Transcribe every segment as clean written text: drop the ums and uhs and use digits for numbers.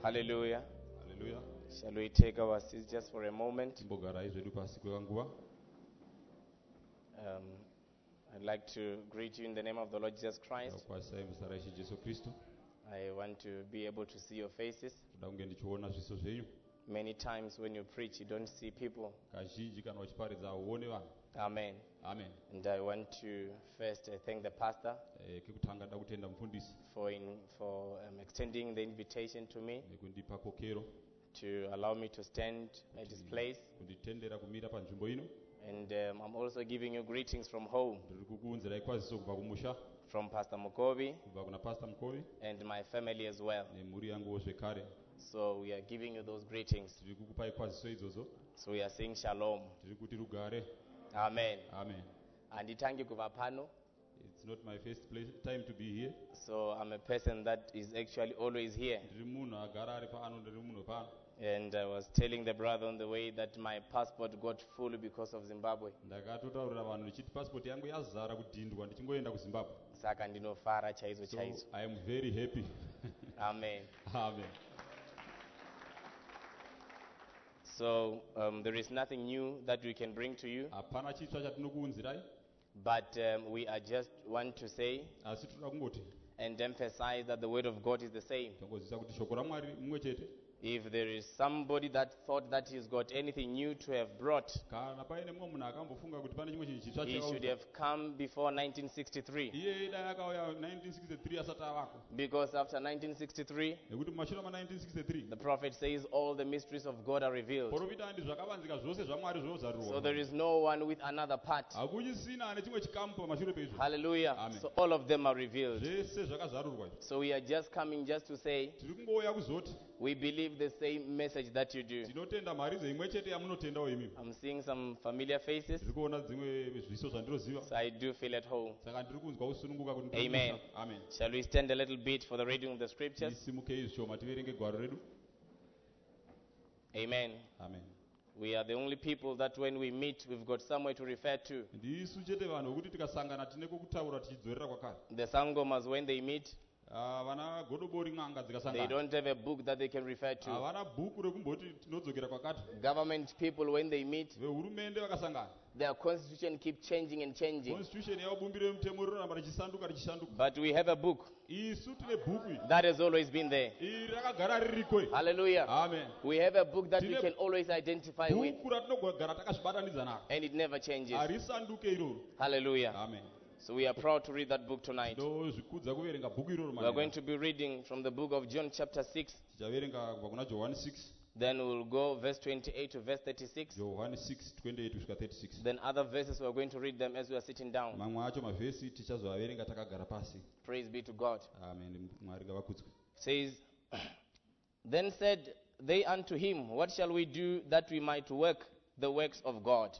Hallelujah. Hallelujah. Shall we take our seats just for a moment? I'd like to greet you in the name of the Lord Jesus Christ. I want to be able to see your faces. Many times when you preach, you don't see people. Amen. Amen. And I want to first thank the pastor for extending the invitation to me to allow me to stand at his place. And I'm also giving you greetings from home, from Pastor Mukobi and my family as well. So we are giving you those greetings. So we are saying shalom. Amen. Amen. And thank you Kuvapano. It's not my first time to be here. So I'm a person that is actually always here. And I was telling the brother on the way that my passport got full because of Zimbabwe. Saka ndinofara chaizo chaizo. I am very happy. Amen. Amen. So there is nothing new that we can bring to you. But we are just want to say and emphasize that the word of God is the same. If there is somebody that thought that he's got anything new to have brought, he should have come before 1963. Because after 1963, the prophet says all the mysteries of God are revealed. So there is no one with another part. Hallelujah. Amen. So all of them are revealed. So we are just coming just to say, we believe the same message that you do. I'm seeing some familiar faces, so I do feel at home. Amen. Amen. Shall we stand a little bit for the reading of the scriptures? Amen. Amen. We are the only people that when we meet, we've got somewhere to refer to. The Sangomas, when they meet, they don't have a book that they can refer to. Government people, when they meet, their constitution keeps changing and changing. But we have a book that has always been there. Hallelujah. Amen. We have a book that we can always identify with, and it never changes. Hallelujah. Amen. So we are proud to read that book tonight. We are going to be reading from the book of John chapter 6. Then we'll go verse 28 to verse 36. Then other verses we are going to read them as we are sitting down. Praise be to God. It says, then said they unto him, what shall we do that we might work the works of God?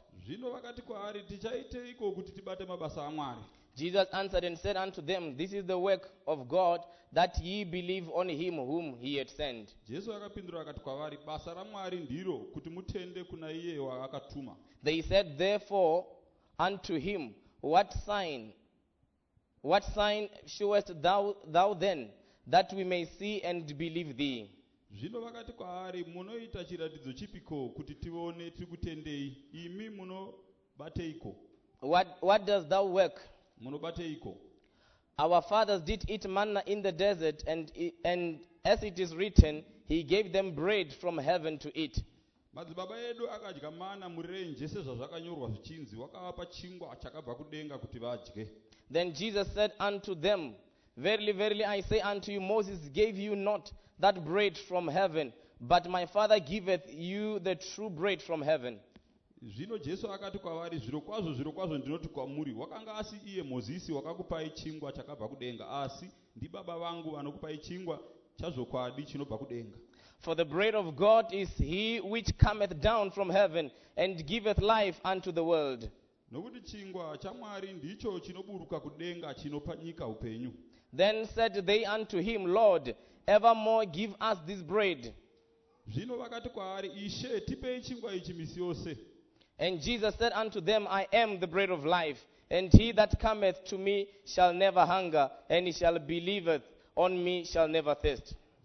Jesus answered and said unto them, this is the work of God, that ye believe on him whom he had sent. They said therefore unto him, what sign showest thou then, that we may see and believe thee? Zvino vakati kwaari, munoita chiratidzo chipiko kuti tione tikutendei? Imi munobateiko? What does thou work? Munobateiko? Our fathers did eat manna in the desert, and as it is written, he gave them bread from heaven to eat. Madzibaba edu akadya mana murenje sezvazvakanyorwa zvichinzi, wakavapa chingwa chakabva kudenga kuti vadye. Then Jesus said unto them, verily, verily, I say unto you, Moses gave you not that bread from heaven, but my Father giveth you the true bread from heaven. Zvino Jesu akati kwavari, zvirokwazvo zvirokwazvo ndinoti kwamuri, wakanga asi iye Mozisi wakakupai chingwa chakabva kudenga, asi ndibaba vangu vanokupai chingwa chazvokwadi chinobva kudenga. For the bread of God is he which cometh down from heaven and giveth life unto the world. Nokuti chingwa chaMwari ndicho chinoburuka kudenga chinopa nyika upenyu. Then said they unto him, Lord, evermore give us this bread. Zvino vakati kwaari, Ishe, tipei chingwa ichi misi yose. And Jesus said unto them, I am the bread of life, and he that cometh to me shall never hunger, and he shall believeth on me shall never thirst.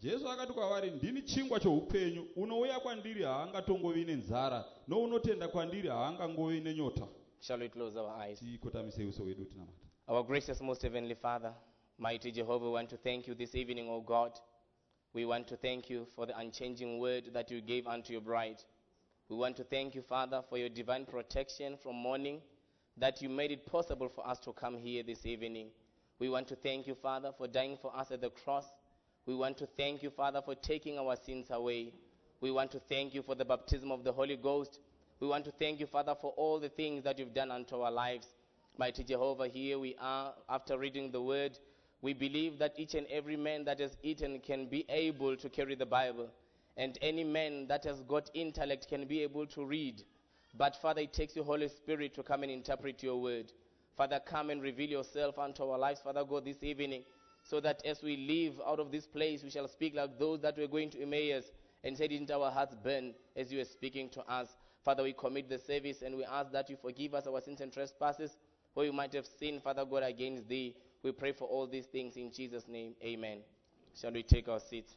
Jesu akati kwavari, ndini chingwa choupenyu, unouya kwandiri haangatongovi nenzara, nounotenda kwandiri haangangovi nenyota. Shall we close our eyes? Tikotamise uso wedu tinamata. Our gracious most heavenly Father, mighty Jehovah, we want to thank you this evening, O God. We want to thank you for the unchanging word that you gave unto your bride. We want to thank you, Father, for your divine protection from morning, that you made it possible for us to come here this evening. We want to thank you, Father, for dying for us at the cross. We want to thank you, Father, for taking our sins away. We want to thank you for the baptism of the Holy Ghost. We want to thank you, Father, for all the things that you've done unto our lives. Mighty Jehovah, here we are after reading the word. We believe that each and every man that has eaten can be able to carry the Bible. And any man that has got intellect can be able to read. But Father, it takes your Holy Spirit to come and interpret your word. Father, come and reveal yourself unto our lives, Father God, this evening. So that as we leave out of this place, we shall speak like those that were going to Emmaus and said, didn't our hearts burn as you were speaking to us? Father, we commit the service and we ask that you forgive us our sins and trespasses, where we might have sinned, Father God, against thee. We pray for all these things in Jesus' name. Amen. Shall we take our seats?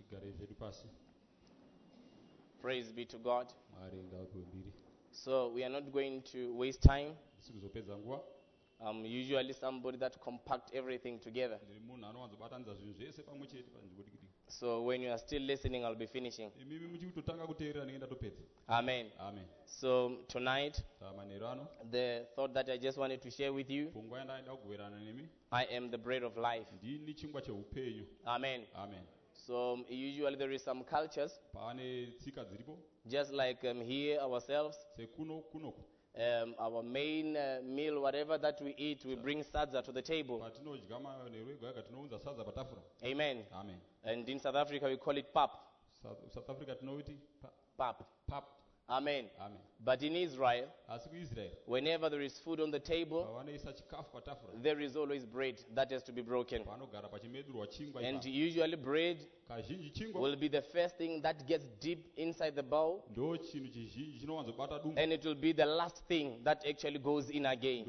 Praise be to God. So we are not going to waste time. I'm usually somebody that compact everything together. So when you are still listening, I'll be finishing. Amen. Amen. So tonight, the thought that I just wanted to share with you, I am the bread of life. Amen. Amen. So usually there is some cultures, just like here ourselves. Our main meal, whatever that we eat, we bring sadza to the table. Amen. Amen. And in South Africa, we call it pap. South Africa, Pap. pap. Amen. Amen. But in Israel, whenever there is food on the table, there is always bread that has to be broken. And usually bread will be the first thing that gets deep inside the bowl, and it will be the last thing that actually goes in again.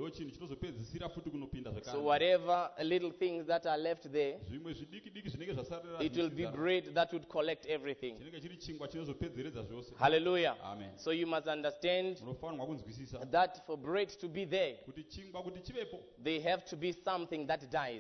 So whatever little things that are left there, it will be bread that would collect everything. Hallelujah. Amen. So you must understand that for bread to be there, they have to be something that dies.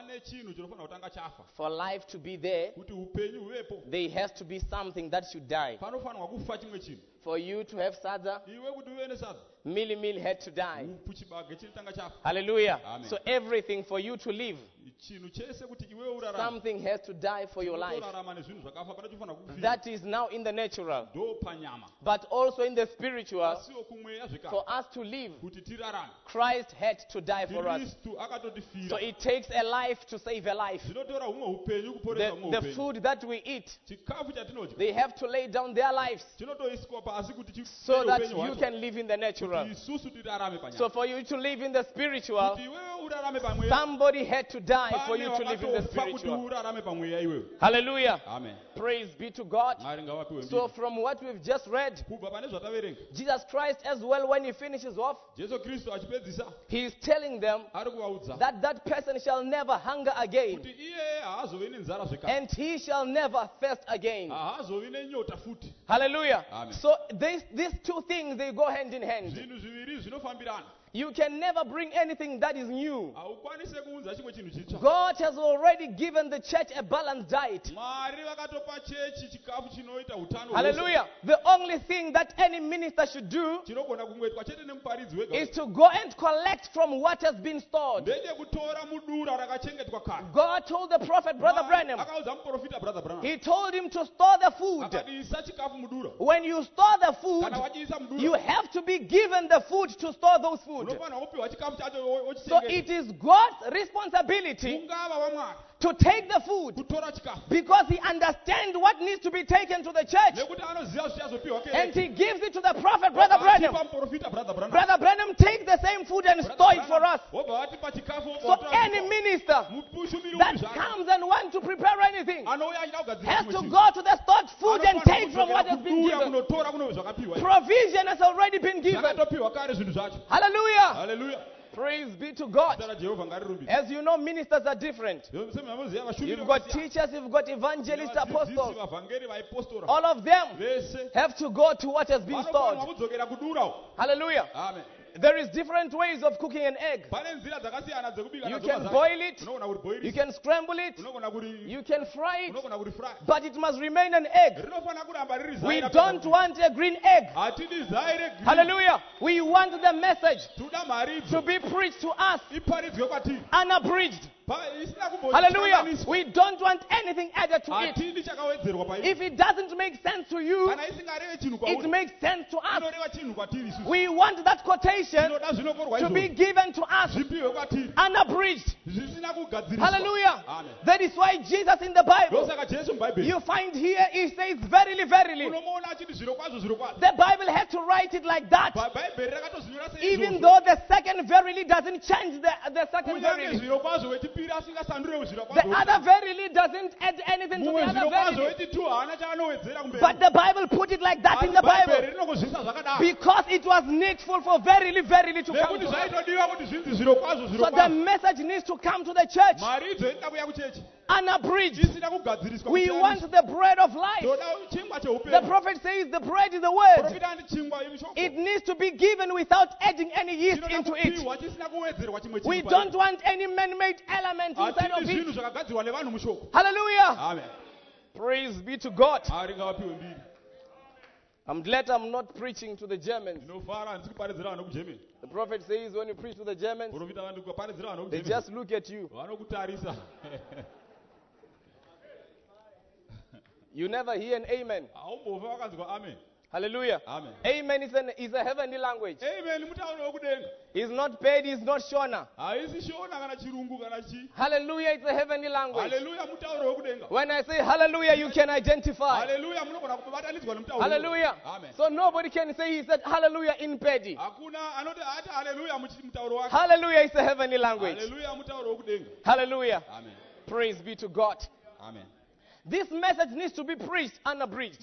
For life to be there, there has to be something that should die. For you to have sadza, Mili had to die. Hallelujah. Amen. So everything for you to live, something has to die for your life. That is now in the natural, but also in the spiritual. For us to live, Christ had to die for us. So it takes a life to save a life. The food that we eat, they have to lay down their lives so that you can live in the natural. So for you to live in the spiritual, somebody had to die for you to live in the spiritual. Hallelujah. Amen. Praise be to God. So from what we've just read, Jesus Christ as well, when he finishes off, he is telling them that that person shall never hunger again, and he shall never thirst again. Hallelujah. Amen. So these two things, they go hand in hand. You can never bring anything that is new. God has already given the church a balanced diet. Hallelujah. The only thing that any minister should do is to go and collect from what has been stored. God told the prophet, Brother Branham, he told him to store the food. When you store the food, you have to be given the food to store those food. So it is God's responsibility to take the food, because he understands what needs to be taken to the church, and he gives it to the prophet, Brother Branham. Brother Branham takes the same food and store it for us. So any minister that comes and wants to prepare anything has to go to the stored food and take from what has been given. Provision has already been given. Hallelujah. Hallelujah. Praise be to God. As you know, ministers are different. You've got teachers, you've got evangelists, apostles. All of them have to go to what has been stored. Hallelujah. Amen. There is different ways of cooking an egg. You can boil it, you can scramble it, you can fry it, but it must remain an egg. We don't want a green egg. Hallelujah. We want the message to be preached to us unabridged. Hallelujah. We don't want anything added to it. If it doesn't make sense to you, it makes sense to us. We want that quotation to be given to us unabridged. Hallelujah. Amen. That is why Jesus in the Bible, you find here, he says, verily, verily. The Bible had to write it like that. Even though the second verily doesn't change the second verily. The other verily doesn't add anything to the other verily. But the Bible put it like that in the Bible because it was needful for verily, verily to come to us. So the message needs to come to the church unabridged. We want the bread of life. The prophet says the bread is the word. It needs to be given without adding any yeast into it. We don't want any man-made element inside of it. Hallelujah. Amen. Praise be to God. I'm glad I'm not preaching to the Germans. The prophet says when you preach to the Germans, they just look at you. You never hear an amen. Hallelujah. Amen. Amen is a heavenly language. It's not paid, it's not shona. Hallelujah, it's a heavenly language. When I say hallelujah, you can identify. Hallelujah. Amen. So nobody can say he said hallelujah in Pedi. Hallelujah is a heavenly language. Hallelujah. Amen. Praise be to God. Amen. This message needs to be preached unabridged.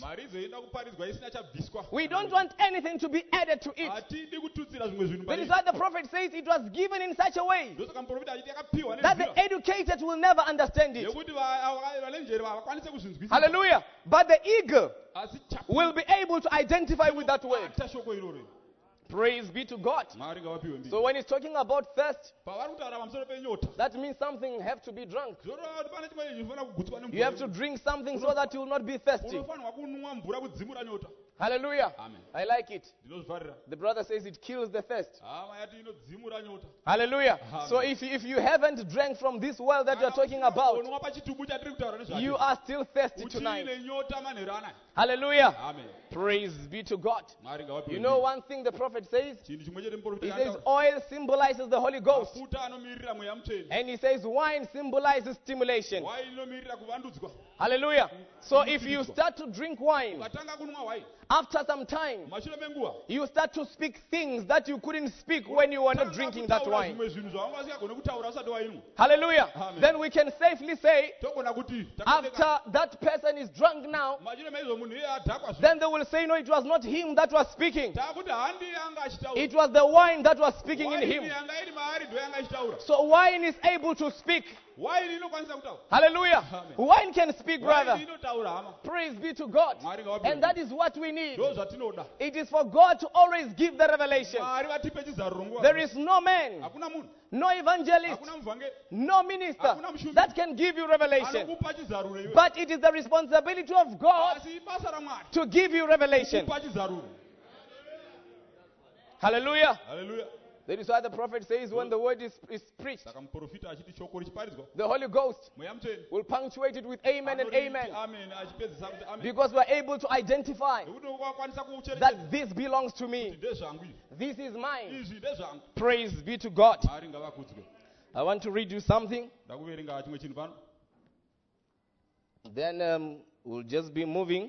We don't want anything to be added to it. That is why the prophet says it was given in such a way that the educated will never understand it. Hallelujah. But the eager will be able to identify with that word. Praise be to God. So when he's talking about thirst, that means something have to be drunk. You have to drink something so that you will not be thirsty. Hallelujah. Amen. I like it. The brother says it kills the thirst. Hallelujah. Amen. So if you haven't drank from this well that you're talking about, you are still thirsty tonight. Hallelujah. Amen. Praise be to God. You know one thing the prophet says? He says oil symbolizes the Holy Ghost. And he says wine symbolizes stimulation. Hallelujah. So if you start to drink wine, after some time, you start to speak things that you couldn't speak when you were not drinking that wine. Hallelujah. Amen. Then we can safely say, after that person is drunk now, then they will say, no, it was not him that was speaking. It was the wine that was speaking in him. So wine is able to speak. Hallelujah. Amen. Wine can speak, brother. Praise be to God. And that is what we need. It is for God to always give the revelation. There is no man, no evangelist, no minister that can give you revelation. But it is the responsibility of God to give you revelation. Hallelujah. Hallelujah. That is why the prophet says when the word is preached, the Holy Ghost will punctuate it with amen and amen. Because we're able to identify that this belongs to me. This is mine. Praise be to God. I want to read you something. Then we'll just be moving.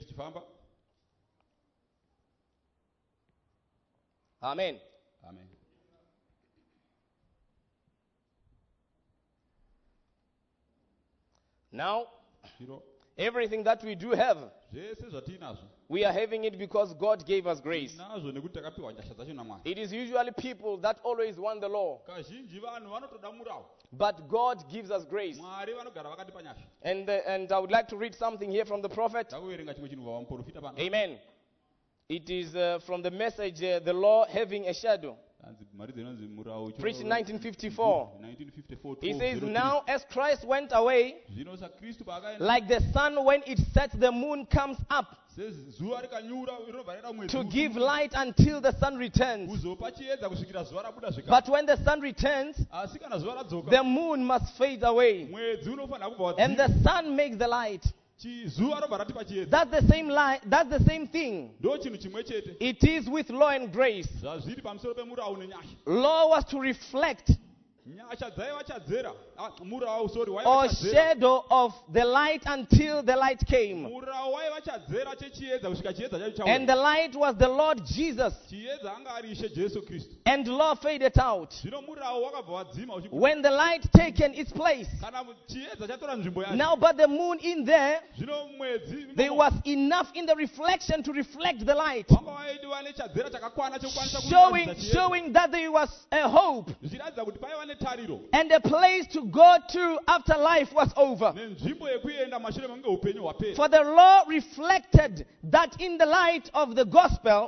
Amen. Amen. Now, Everything that we do have, we are having it because God gave us grace. It is usually people that always want the law, but God gives us grace. And I would like to read something here from the prophet. Amen. It is from the message, the law having a shadow. Preached in 1954. He says, now as Christ went away, like the sun when it sets, the moon comes up to give light until the sun returns. But when the sun returns, the moon must fade away, and the sun makes the light. That's the same light. That's the same thing. It is with law and grace. Law was to reflect or shadow of the light until the light came. And the light was the Lord Jesus. And law faded out. When the light taken its place, now but the moon in there was enough in the reflection to reflect the light, showing that there was a hope and a place to go to after life was over. For the law reflected that in the light of the gospel.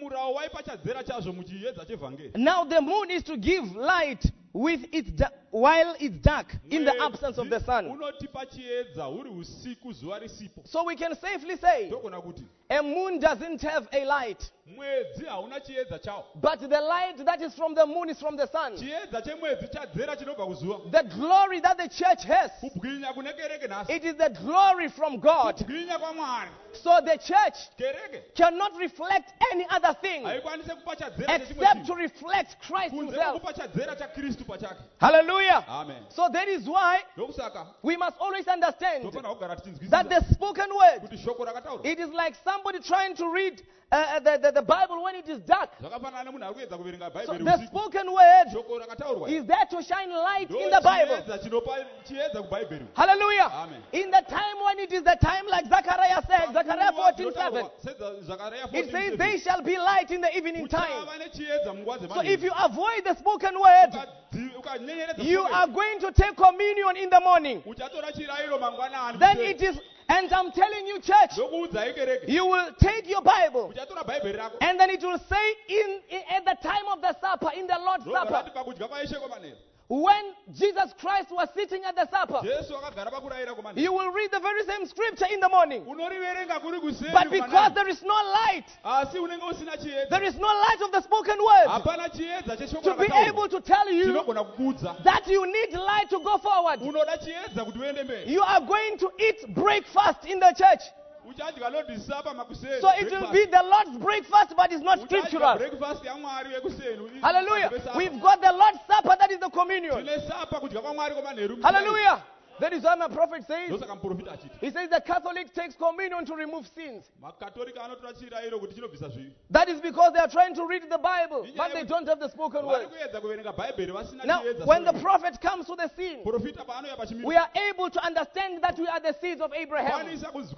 Now the moon is to give light with while it's dark, in the absence of the sun. So we can safely say a moon doesn't have a light, but the light that is from the moon is from the sun. The glory that the church has, it is the glory from God. So the church cannot reflect any other thing except to reflect Christ himself. Hallelujah. Amen. So that is why we must always understand that the spoken word, it is like somebody trying to read the Bible when it is dark. So the spoken word is there to shine light in the Bible. Hallelujah. Amen. In the time when it is the time, like Zechariah said, Zechariah 14:7, it says, they shall be light in the evening time. So if you avoid the spoken word, you are going to take communion in the morning. Then it is, and I'm telling you, church, you will take your Bible, and then it will say at the time of the supper, in the Lord's Supper, when Jesus Christ was sitting at the supper, you will read the very same scripture in the morning. But because there is no light, there is no light of the spoken word to be able to tell you that you need light to go forward, you are going to eat breakfast in the church. So it will be the Lord's breakfast, but it's not scriptural. Hallelujah. We've got the Lord's Supper, that is the communion. Hallelujah. That is why my prophet says, he says the Catholic takes communion to remove sins. That is because they are trying to read the Bible, but they don't have the spoken word. Now, when the prophet comes to the scene, we are able to understand that we are the seeds of Abraham.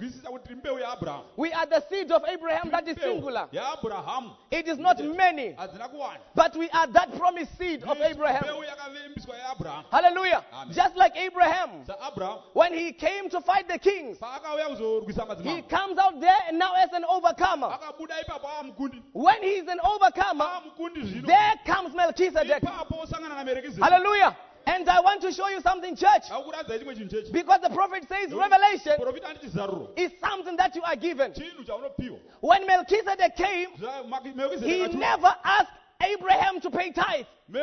We are the seeds of Abraham, that is singular. It is not many, but we are that promised seed of Abraham. Hallelujah. Just like Abraham, when he came to fight the kings, he comes out there and now as an overcomer. When he is an overcomer, there comes Melchizedek. Hallelujah. And I want to show you something, church. Because the prophet says revelation is something that you are given. When Melchizedek came, he never asked Abraham to pay tithe.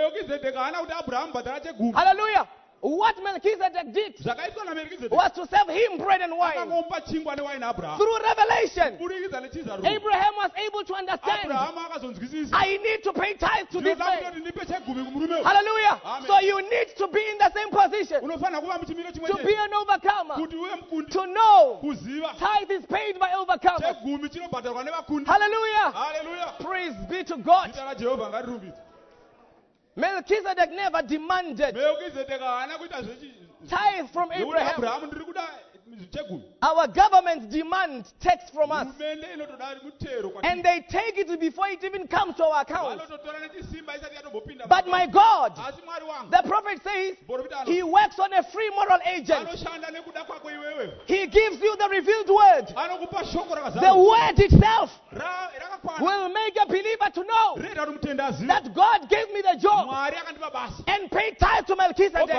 Hallelujah. What Melchizedek did was to serve him bread and wine. Through revelation, Abraham was able to understand, I need to pay tithes to this man. Hallelujah. Amen. So you need to be in the same position, to be an overcomer, to know tithe is paid by overcomers. Hallelujah. Praise be to God. Melchizedek never demanded tithe from Abraham. Our government demand tax from us. And they take it before it even comes to our account. But my God, the prophet says, he works on a free moral agent. He gives you the revealed word. The word itself will make a believer to know that God gave me the job and paid tithe to Melchizedek.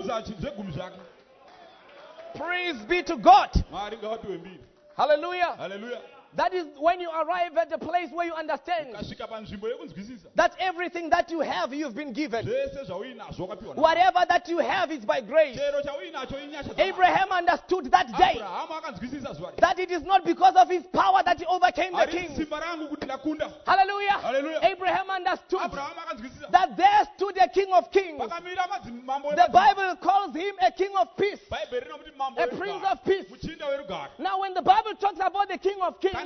Praise be to God. Hallelujah. Hallelujah. That is when you arrive at a place where you understand that everything that you have, you've been given. Whatever that you have is by grace. Abraham understood that day that it is not because of his power that he overcame the king. Hallelujah. Hallelujah. Abraham understood that there stood a king of kings. The Bible calls him a king of peace, a prince of peace. Now when the Bible talks about the king of kings,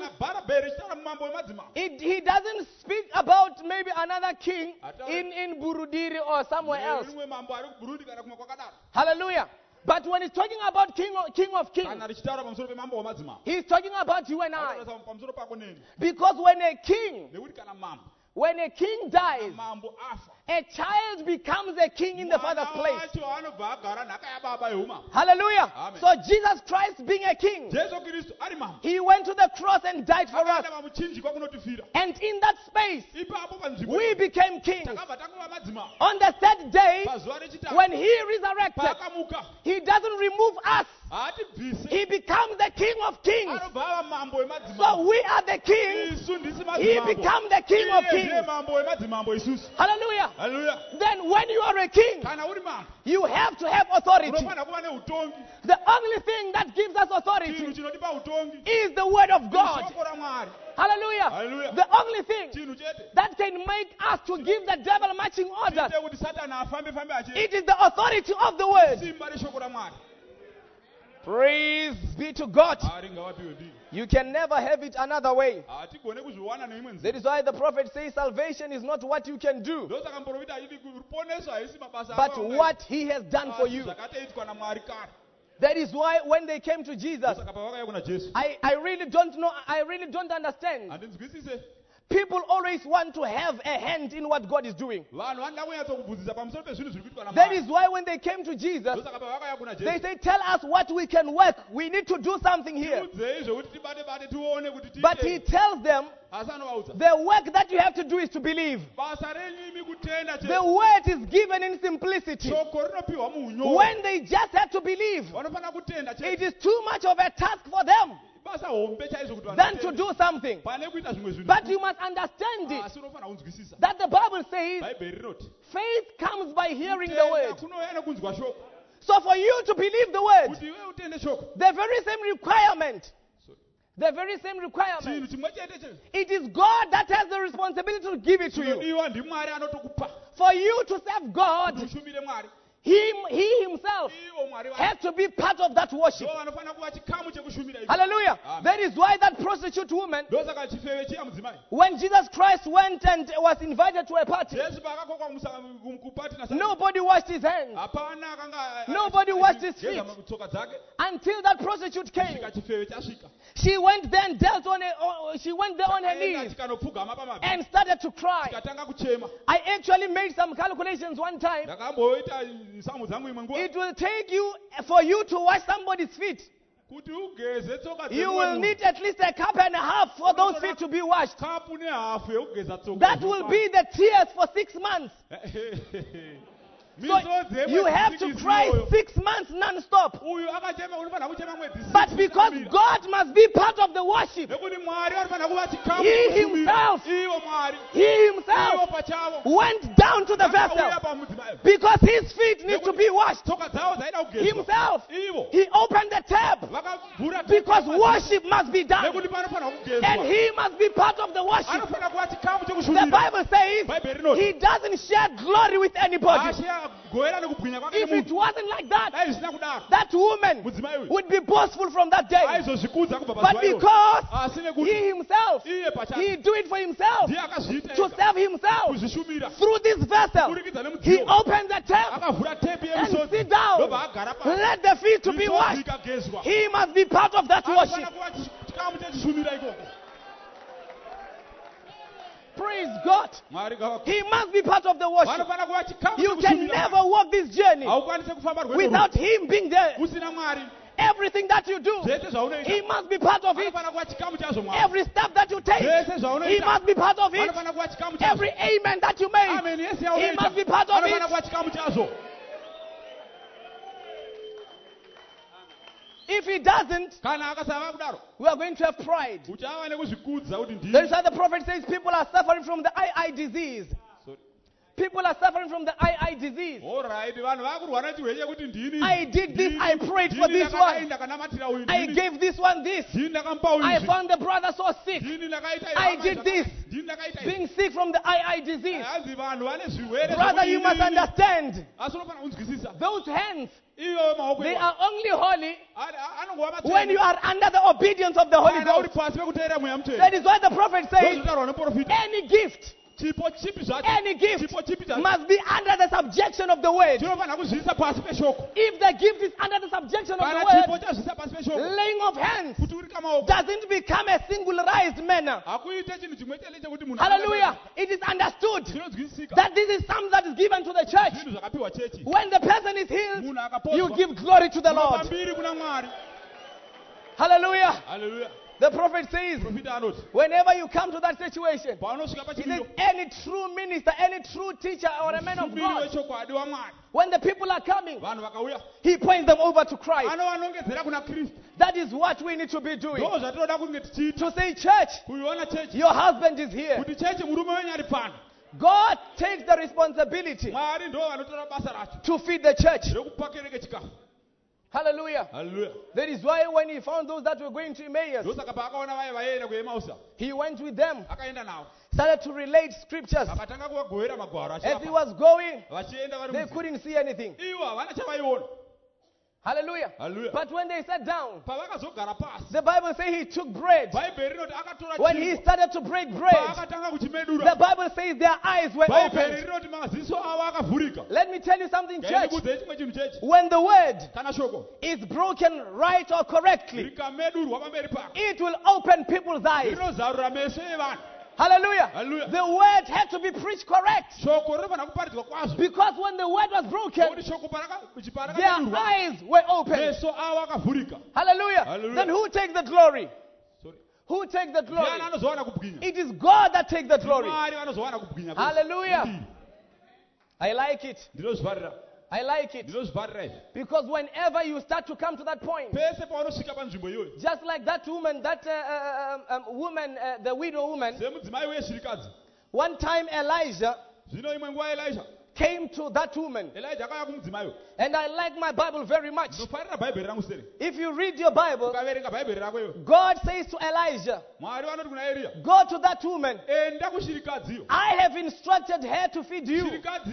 he doesn't speak about maybe another king in Burudiri or somewhere else. Hallelujah. But when he's talking about king of kings, he's talking about you and I. Because when a king dies, a child becomes a king in the father's place. Hallelujah. Amen. So Jesus Christ being a king, he went to the cross and died for us. And in that space, we became kings. On the third day, when he resurrected, he doesn't remove us. He becomes the king of kings. So we are the kings. He becomes the king of kings. Hallelujah. Hallelujah. Then when you are a king, you have to have authority. The only thing that gives us authority is the word of God. Hallelujah. Hallelujah. The only thing that can make us to give the devil marching orders, it is the authority of the word. Praise be to God. You can never have it another way. That is why the prophet says salvation is not what you can do, but what he has done for you. That is why when they came to Jesus, I really don't know, I really don't understand. People always want to have a hand in what God is doing. That is why when they came to Jesus, they say, tell us what we can work. We need to do something here. But he tells them, the work that you have to do is to believe. The word is given in simplicity. When they just have to believe, it is too much of a task for them than to do something. But you must understand it, that the Bible says faith comes by hearing the word. So for you to believe the word, the very same requirement, it is God that has the responsibility to give it to you. For you to serve God, He himself has to be part of that worship. Hallelujah. Amen. That is why that prostitute woman, when Jesus Christ went and was invited to a party, nobody washed his hands. Nobody washed his feet until that prostitute came. She went there and she went there on her knees and started to cry. I actually made some calculations one time. It will take you, for you to wash somebody's feet, you will need at least a cup and a half for those feet to be washed. That will be the tears for 6 months. So you have to cry 6 months non-stop. But because God must be part of the worship, He himself went down to the vessel because his feet need to be washed. Himself, he opened the tab because worship must be done. And he must be part of the worship. The Bible says he doesn't share glory with anybody. If it wasn't like that, that woman would be boastful from that day. But because he himself, he do it for himself, to serve himself, through this vessel, he opened the tap and sit down. Let the feet to be washed. He must be part of that worship. Praise God. He must be part of the worship. You can never walk this journey without him being there. Everything that you do, he must be part of it. Every step that you take, he must be part of it. Every amen that you make, he must be part of it. If he doesn't, we are going to have pride. That is why the prophet says people are suffering from the eye disease. People are suffering from the eye disease. I did this, I prayed for this one. I gave this one this. I found the brother so sick. I did this. Being sick from the eye disease. Brother, you must understand. Those hands, they are only holy when you are under the obedience of the Holy Ghost. That is why the prophet says, any gift must be under the subjection of the word. If the gift is under the subjection of the word, laying of hands doesn't become a singularized manner. Hallelujah. It is understood that this is something that is given to the church. When the person is healed, you give glory to the Lord. Hallelujah. Hallelujah. The prophet says, whenever you come to that situation, he says, any true minister, any true teacher or a man of God, when the people are coming, he points them over to Christ. That is what we need to be doing. To say, church, your husband is here. God takes the responsibility to feed the church. Hallelujah. Hallelujah. That is why when he found those that were going to Emmaus, he went with them, started to relate scriptures. As he was going, they couldn't see anything. Hallelujah. Hallelujah. But when they sat down, the Bible says he took bread. When he started to break bread, the Bible says their eyes were opened. Let me tell you something, church. When the word is broken right or correctly, it will open people's eyes. Hallelujah. Hallelujah. The word had to be preached correct. Because when the word was broken, their eyes were open. Hallelujah. Hallelujah. Then who takes the glory? Who takes the glory? It is God that takes the glory. Hallelujah. I like it. I like it. Because whenever you start to come to that point, just like that woman, the widow woman, one time Elijah came to that woman. And I like my Bible very much. If you read your Bible, God says to Elijah, go to that woman. I have instructed her to feed you.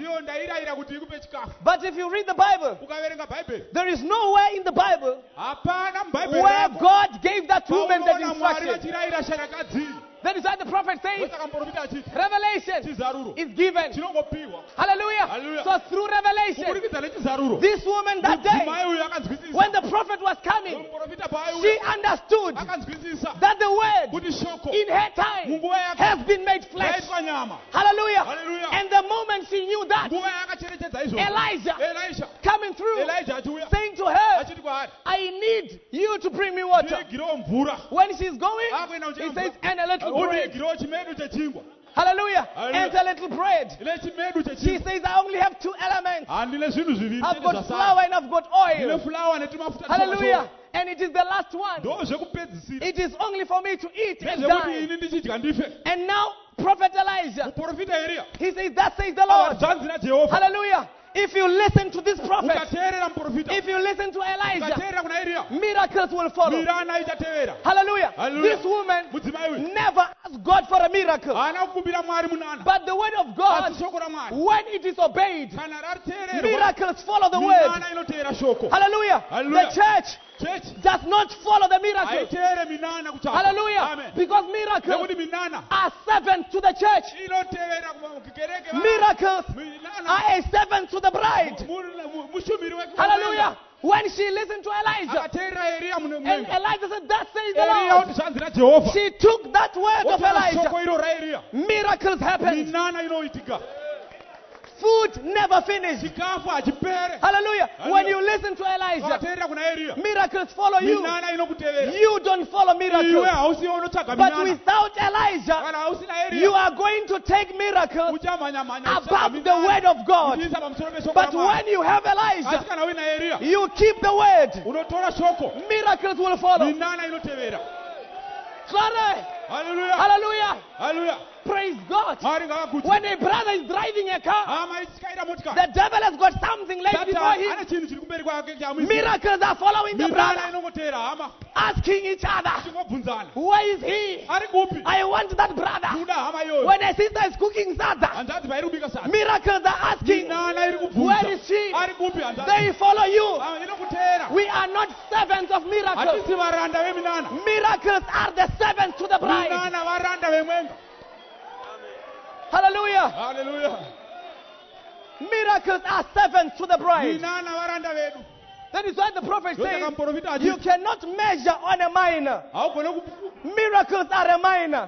But if you read the Bible, there is nowhere in the Bible where God gave that woman that instruction. That is why the prophet says, revelation is given. Hallelujah. Hallelujah. So through revelation, this woman that day, when the prophet was coming, she understood that the word in her time has been made flesh. Hallelujah. Hallelujah. And the moment she knew that, Elijah coming through, saying to her, I need you to bring me water. When she's going, he says, and a little bread. Hallelujah. And a little bread. She says, I only have 2 elements. I've got flour and I've got oil. Hallelujah. And it is the last one. It is only for me to eat and die. And now, Prophet Elijah, he says, that says the Lord. Hallelujah. If you listen to this prophet, if you listen to Elijah, miracles will follow. Hallelujah. Hallelujah. This woman never asked God for a miracle. But the word of God, when it is obeyed, miracles follow the word. Hallelujah. The church does not follow the miracles. Hallelujah. Amen. Because miracles are servants to the church. Miracles are a servant to the bride. Hallelujah. When she listened to Elijah, and Elijah said, "Thus says the Lord," she took that word of Elijah. Miracles happened. Food never finished. Hallelujah. When you listen to Elijah, miracles follow you. You don't follow miracles. But without Elijah, you are going to take miracles above the word of God. But when you have Elijah, you keep the word. Miracles will follow. Hallelujah. Hallelujah. Hallelujah. Praise God. When a brother is driving a car, the devil has got something laid before him. Miracles are following the brother, asking each other, "Where is he? I want that brother." When a sister is cooking sada, miracles are asking, "Where is she?" They follow you. We are not servants of miracles. Miracles are the servants to the bride. Hallelujah. Hallelujah. Miracles are servants to the bride. That is why the prophet says, you cannot measure on a minor. Miracles are a minor.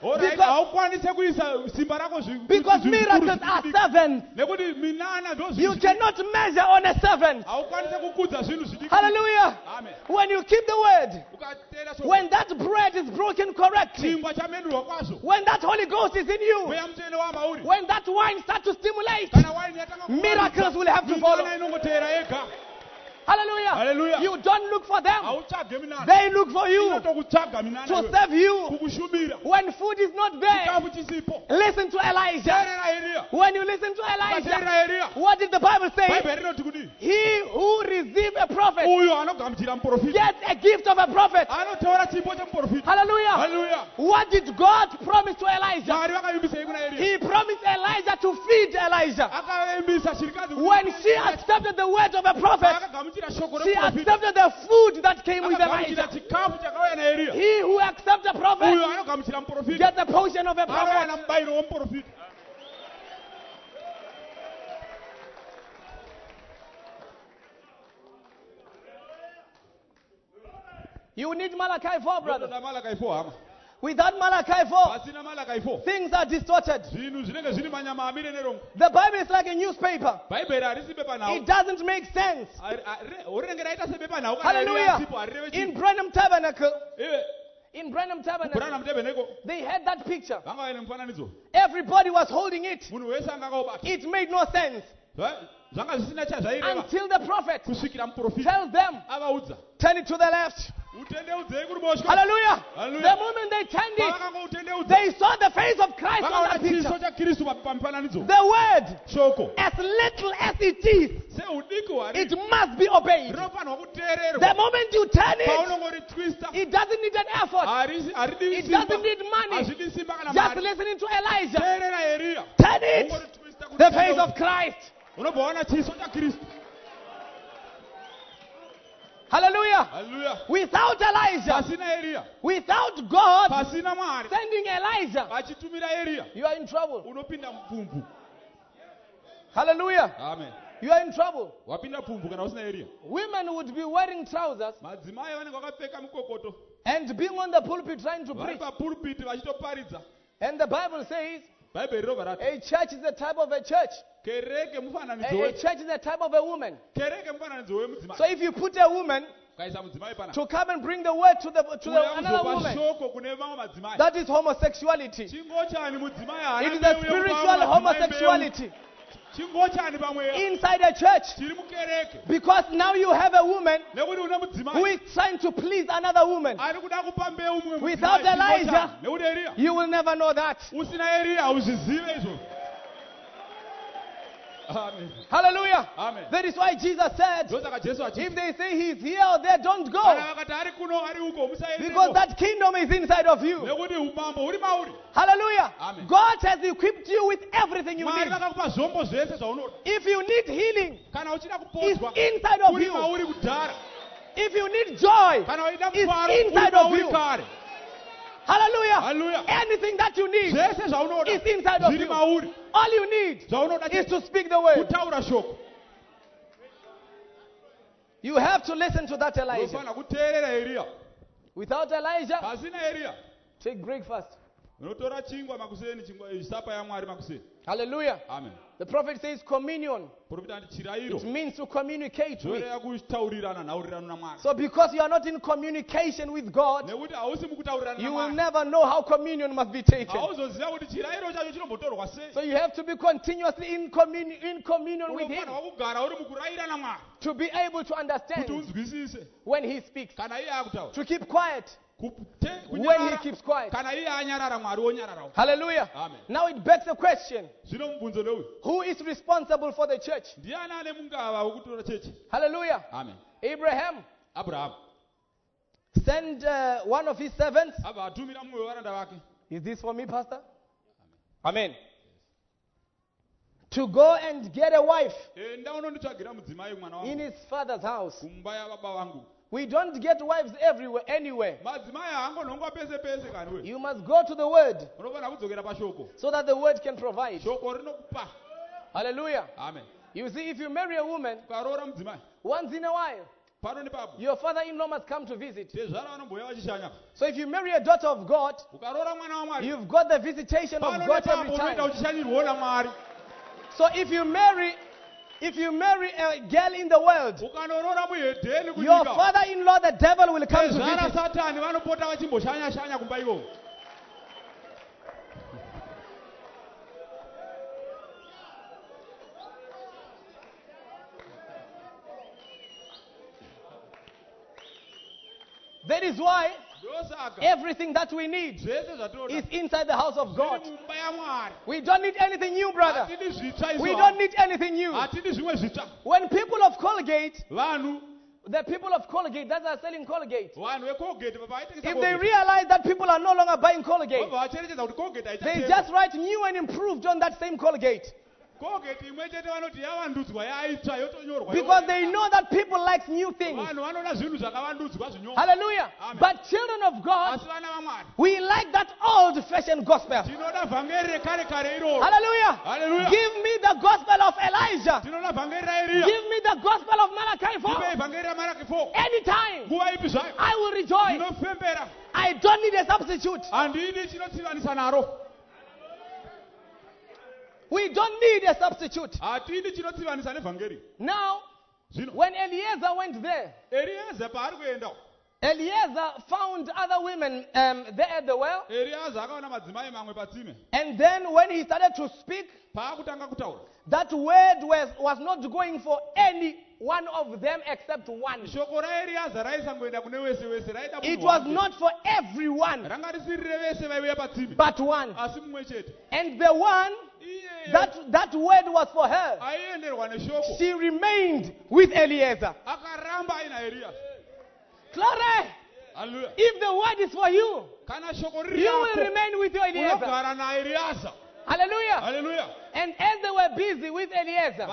Because miracles are servants. You cannot measure on a servant. Hallelujah. Amen. When you keep the word, when that bread is broken correctly, when that Holy Ghost is in you, when that wine starts to stimulate, miracles will have to follow. Hallelujah. Hallelujah. You don't look for them. They look for you to serve you. When food is not there, listen to Elijah. When you listen to Elijah, what did the Bible say? He who receives a prophet gets a gift of a prophet. Hallelujah. Hallelujah. What did God promise to Elijah? He promised Elijah to feed Elijah. When she accepted the word of a prophet, she accepted the food that came with Elijah. He who accepts a prophet gets a portion of a prophet. You need Malachi 4, brother. Without Malachi 4, things are distorted. The Bible is like a newspaper. It doesn't make sense. Hallelujah. In Branham Tabernacle, they had that picture. Everybody was holding it. It made no sense. Until the prophet tells them, turn it to the left. Hallelujah. The moment they turned it, they saw the face of Christ on that picture. The word, as little as it is, it must be obeyed. The moment you turn it, it doesn't need an effort. It doesn't need money. Just listening to Elijah. Turn it. The face of Christ. Hallelujah. Hallelujah. Without Elijah, without God sending Elijah, you are in trouble. Hallelujah. Amen. You are in trouble. Women would be wearing trousers and being on the pulpit trying to preach. And the Bible says, a church is the type of a church. A church is the type of a woman. So if you put a woman to come and bring the word to another woman, that is homosexuality. It is a spiritual homosexuality inside a church. Because now you have a woman who is trying to please another woman. Without Elijah, you will never know that. Amen. Hallelujah. Amen. That is why Jesus said, if they say he's here or there, don't go. Because that kingdom is inside of you. Hallelujah. Amen. God has equipped you with everything you need. If you need healing, it's inside of you. If you need joy, it's inside of you. Hallelujah. Hallelujah. Anything that you need is inside of you. All you need is to speak the word. You have to listen to that Elijah. Without Elijah, take breakfast. Hallelujah. Amen. The prophet says communion. It means to communicate with. So because you are not in communication with God, you will never know how communion must be taken. So you have to be continuously in communion with Him to be able to understand when He speaks. To keep quiet when He keeps quiet. Hallelujah. Amen. Now it begs the question, who is responsible for the church? Hallelujah. Amen. Abraham sent one of his servants. Is this for me, Pastor? Amen. To go and get a wife in his father's house. We don't get wives everywhere, anywhere. You must go to the word so that the word can provide. Hallelujah. Amen. You see, if you marry a woman, once in a while, your father-in-law must come to visit. So if you marry a daughter of God, you've got the visitation of God every time. So if you marry a girl in the world, your father-in-law, the devil, will come to visit. That is why everything that we need is inside the house of God. We don't need anything new, brother. We don't need anything new. When people of Colgate, the people of Colgate that are selling Colgate, if they realize that people are no longer buying Colgate, they just write new and improved on that same Colgate. Because they know that people like new things. Hallelujah. Amen. But children of God, we like that old-fashioned gospel. Hallelujah. Hallelujah. Give me the gospel of Elijah. Give me the gospel of Malachi 4. Anytime I will rejoice. I don't need a substitute. We don't need a substitute. Now, when Eliezer went there, Eliezer found other women there at the well. And then when he started to speak, that word was not going for any one of them except one. It was not for everyone, but one. And the one that word was for her, she remained with Eliezer. Glory! If the word is for you, you will remain with your Eliezer. Hallelujah. Hallelujah. And as they were busy with Eliezer,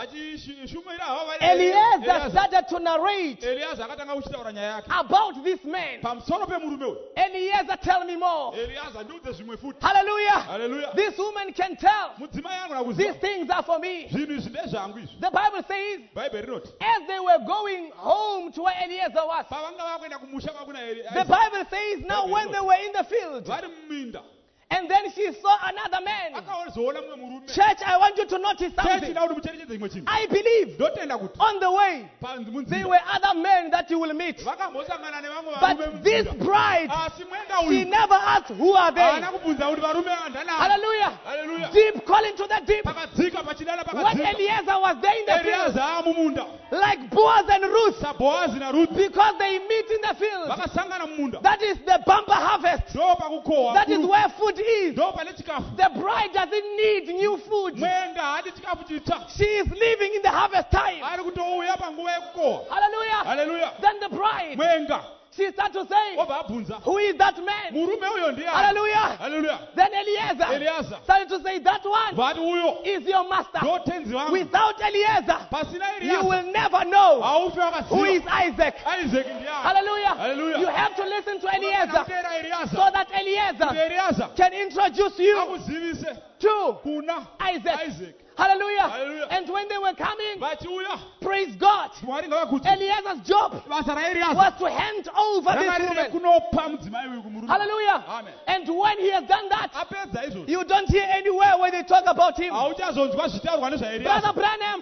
Eliezer started to narrate about this man. Eliezer, tell me more. Hallelujah. Hallelujah. This woman can tell. These things are for me. The Bible says, as they were going home to where Eliezer was, the Bible says, now when they were in the field, and then she saw another man. Church, I want you to notice something. I believe on the way there were other men that you will meet. But this bride, she never asked who are they. Hallelujah. Hallelujah. Deep calling to the deep. When Eliezer was there in the field, like Boaz and Ruth, because they meet meet in the field. That is the bumper harvest. That is where food is. The bride doesn't need new food. She is living in the harvest time. Hallelujah. Hallelujah. Then the bride, she starts to say, who is that man? Hallelujah. Hallelujah. Then Eliezer started to say, that one is your master. Without Eliezer, you will never know who is Isaac. Hallelujah. Hallelujah. You have to listen to Eliezer so that Eliezer can introduce you to Isaac. Hallelujah. Hallelujah. And when they were coming, praise God, Eliezer's job was to hand over this woman. Hallelujah. Amen. And when he has done that, you don't hear anywhere where they talk about him. Brother Branham,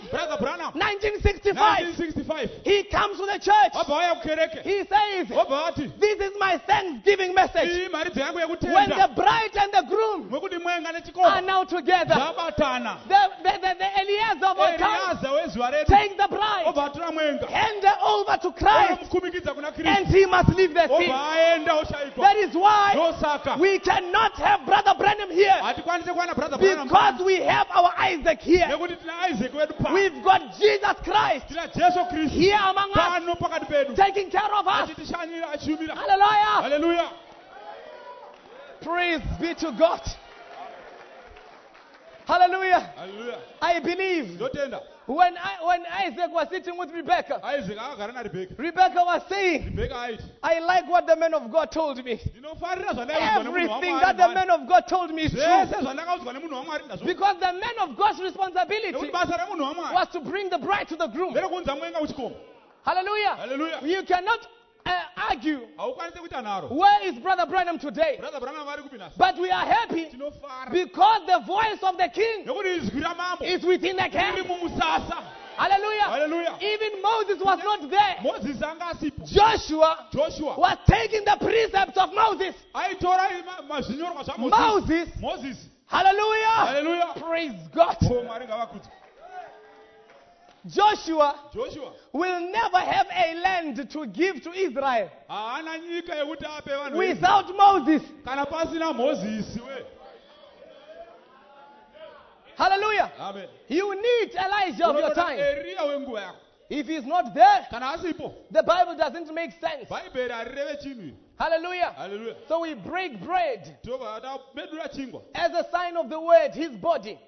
1965, he comes to the church. He says, this is my Thanksgiving message. When the bride and the groom are now together, the Eliezer of our time take the bride, hand her over to Christ, and he must leave the scene. That is why we cannot have Brother Branham here, because we have our Isaac here. We've got Jesus Christ here among us, taking care of us. Hallelujah. Hallelujah. Praise be to God. Hallelujah. Hallelujah. I believe when Isaac was sitting with Rebecca, Rebecca was saying, I like what the man of God told me. Everything that the man of God told me is true. Because the man of God's responsibility was to bring the bride to the groom. Hallelujah. Hallelujah. You cannot argue where is Brother Branham today. But we are happy because the voice of the king is within the camp. Hallelujah. Hallelujah. Even Moses was not there. Joshua was taking the precepts of Moses. Moses. Hallelujah. Hallelujah. Praise God. Joshua will never have a land to give to Israel without Moses. Hallelujah. Amen. You need Elijah of your time. If he's not there, the Bible doesn't make sense. Hallelujah. Hallelujah. So we break bread as a sign of the word, his body.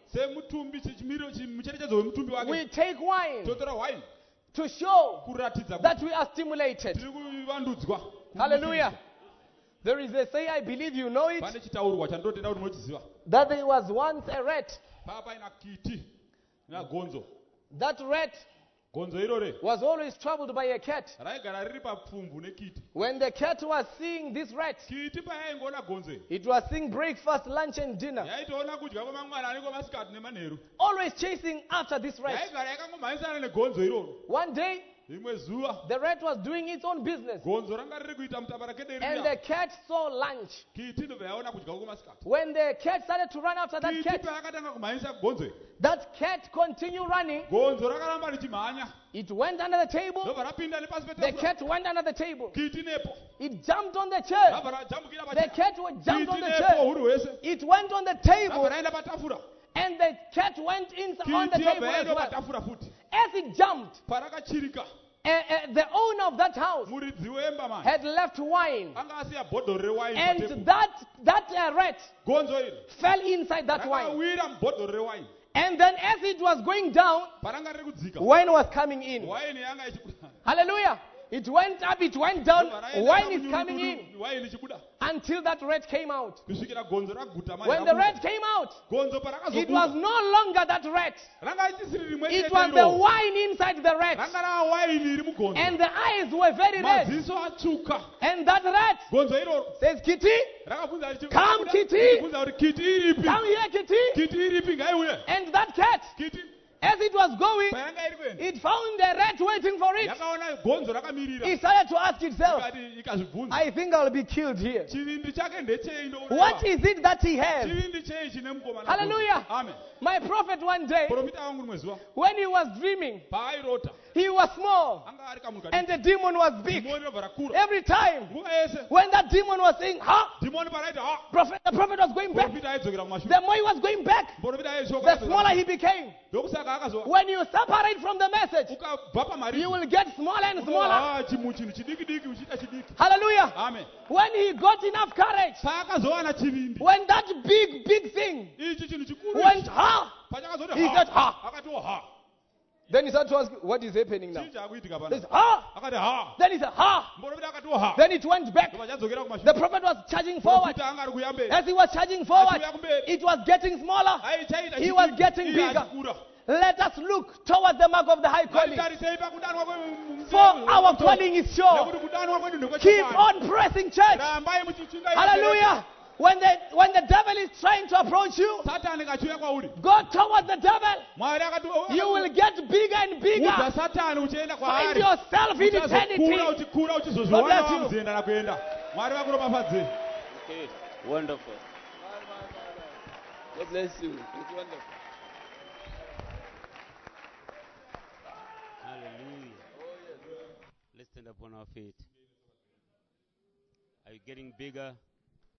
We take wine to show that we are stimulated. Hallelujah. There is a say, I believe you know it, that there was once a rat. That rat was always troubled by a cat. When the cat was seeing this rat, it was seeing breakfast, lunch and dinner, always chasing after this rat. One day, the rat was doing its own business, and the cat saw lunch. When the cat started to run after that cat, that cat continued running. It went under the table. The cat went under the table. It jumped on the chair. The cat jumped on the chair. It went on the table. And the cat went inside on the table as well. As it jumped, the owner of that house had left wine. And that rat fell inside that wine. And then as it was going down, wine was coming in. Hallelujah. It went up, it went down, wine is coming in. Until that rat came out. When the rat came out, it was no longer that rat. It was the wine inside the rat. And the eyes were very red. And that rat says, Kitty, come Kitty. Come here Kitty. And that cat, as it was going, it found a rat waiting for it. It started to ask itself, I think I'll be killed here. What is it that he has? Hallelujah. Amen. My prophet one day, when he was dreaming, he was small and the demon was big. Every time when that demon was saying, the prophet was going back. The more he was going back, the smaller he became. When you separate from the message, you will get smaller and smaller. Hallelujah. Amen. When he got enough courage, when that big thing went, he said, Then he started to ask, what is happening now? He said, Then he said, Then it went back. The prophet was charging forward. As he was charging forward, it was getting smaller. He was getting bigger. Let us look towards the mark of the high calling. For our calling is sure. Keep on pressing, church. Hallelujah. When the devil is trying to approach you, go towards the devil. You will get bigger and bigger. Find yourself in eternity. God bless you. Okay. Wonderful. God bless you. It's wonderful. Hallelujah. Let's stand up on our feet. Are you getting bigger?